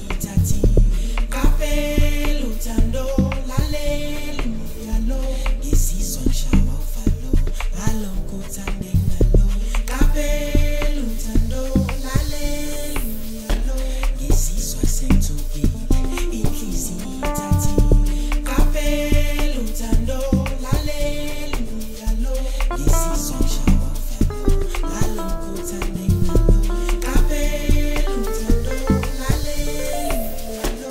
tati Kapel utando laleli miyalo Ngisizwa ngishawa uvalo Ngalokutande ngalo Kapel utando laleli miyalo Ngisizwa sengithukile inhliziyo tati Kapel utando laleli miyalo Ngisizwa ngishawa uvalo Ngalokutande ngalo Kapel utando laleli miyalo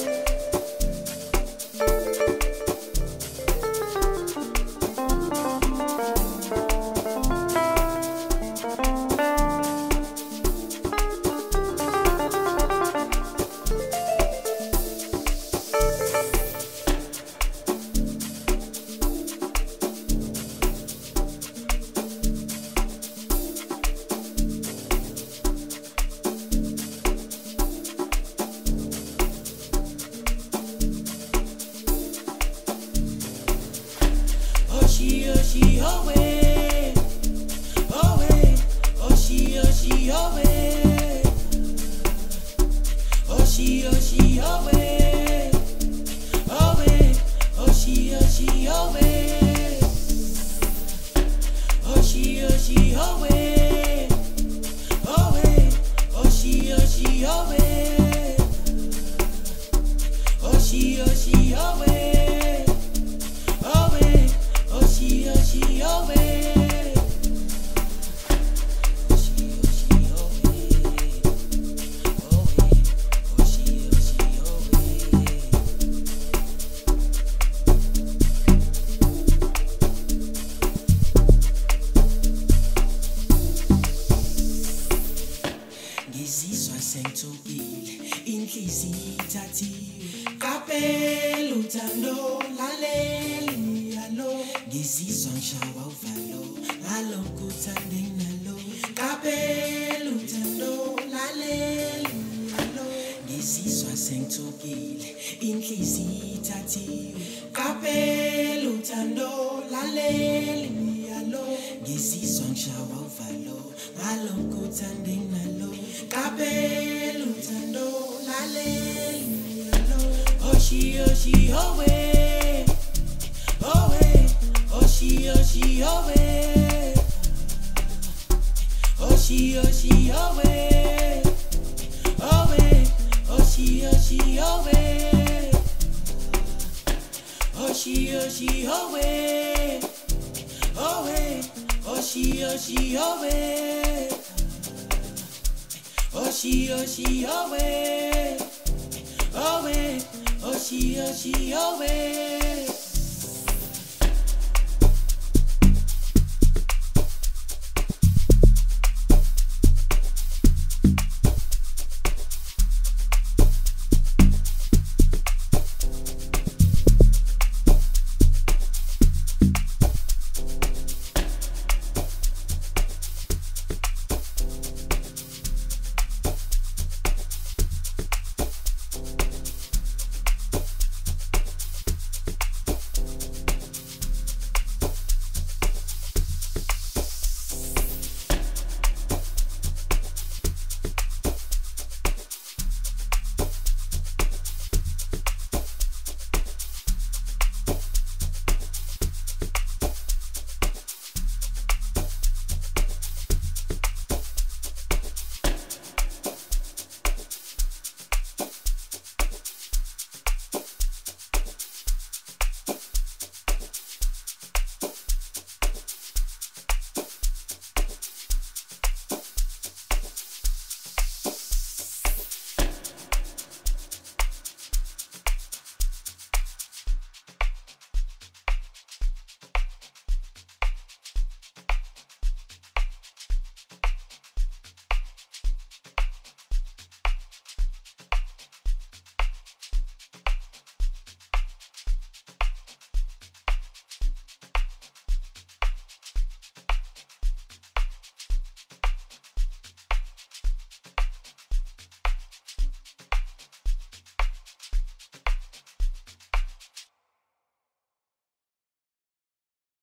Oshi, oshi, oh way, oh way, oshi, oshi, oh way, oshi, oshi, oh way, oh way, oshi, oshi, oh way, oshi, oshi, oh way, oh way, oshi, oshi, oh way, oshi, oshi, oh way. Oshi, oshi, oh way. Oshi, oshi, oh way. Oh way. Oshi, oshi, oh way. Ngizizwa sengithukile inhliziyo ithathiwe Kapel uthando laleli miyalo Ngizizwa ngishawa uvalo Ngalokutande nginalo Kapel uthando laleli miyalo Ngizizwa sengithukile inhliziyo ithathiwe Kapel uthando laleli miyalo Ngizizwa ngishawa uvalo Ngalokutande nginalo Kapel uthando laleli miyalo Oshi, oshi, oh way, oh way, oshi, oshi, oh way, oshi, oshi, oh way, oh way, oshi, oshi, oh way, oshi, oshi, oh way, oh way, oshi, oshi, oh way, oshi, oshi, oh way, oh way, oshi, oshi, oh way.